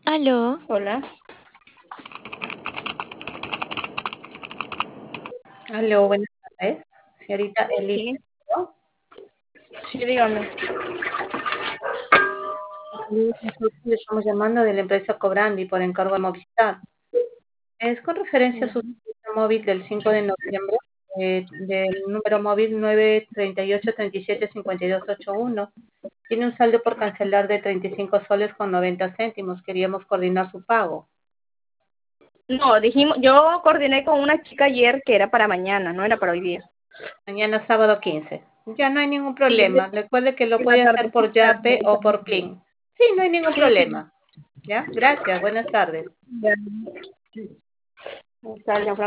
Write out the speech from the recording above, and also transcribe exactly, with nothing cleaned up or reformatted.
Aló, Hola. Aló, buenas tardes. Señorita Elisa, Sí, ¿no? sí, dígame. Nosotros le estamos llamando de la empresa Cobrandi por encargo de Movistar. Es con referencia a su servicio móvil del cinco de noviembre, eh, del número móvil nueve tres ocho, tres siete, cinco dos ocho uno. Tiene un saldo por cancelar de treinta y cinco soles con noventa céntimos. Queríamos coordinar su pago. No, dijimos, yo coordiné con una chica ayer que era para mañana, no era para hoy día. Mañana sábado quince. Ya no hay ningún Sí, problema. Recuerde que lo en la puede hacer por tardecita. Yape o por Plin. Sí, no hay ningún Sí, sí. problema. ¿Ya? Gracias. Buenas tardes. Ya. Está, ya,